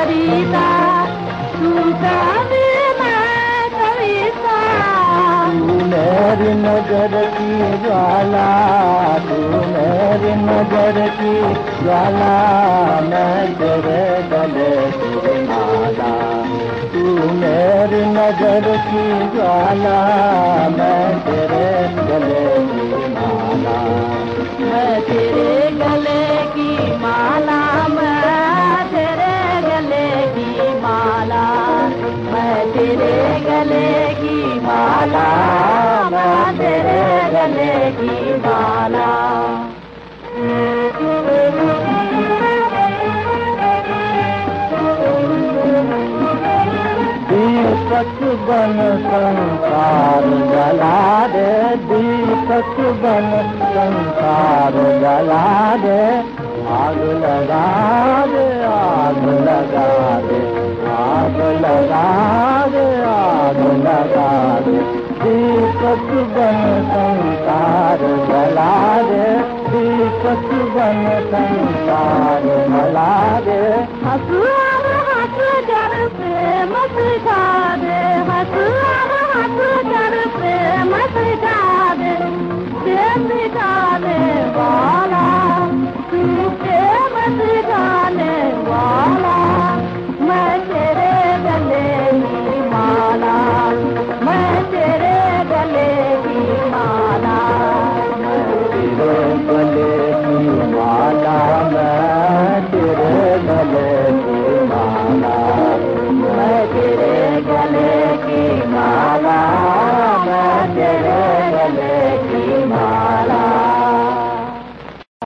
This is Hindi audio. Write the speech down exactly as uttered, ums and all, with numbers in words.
कविता तू कवि मैं कविता तू मेरी नजर की ज्वाला तू मेरी नजर की ज्वाला मैं तेरे गले की माला तू मेरी नजर की ज्वाला मैं तेरे गले की माला मैं तेरे गले की माला मैं तेरे गले की माला मैं तेरे गले की माला मैं तेरे गले की माला दीपक बन संसार जला दे दीपक बन संसार जला दे आग लगा दे आग लगा दे आग लगा दे आग लगा दे दीपक बन संसार जला दे दीपक बन संसार जला दे हंसुआ हंस कर प्रेम सिखा दे हंसुआ हंस कर प्रेम सिखा दे प्रेम सिखाने वाला तू प्रेम सिखाने वाला मैं तेरे गले की माला मैं तेरे गले की माला तेरे गले की माला मैं तेरे गले की माला मैं तेरे गले की माला मैं तेरे गले की माला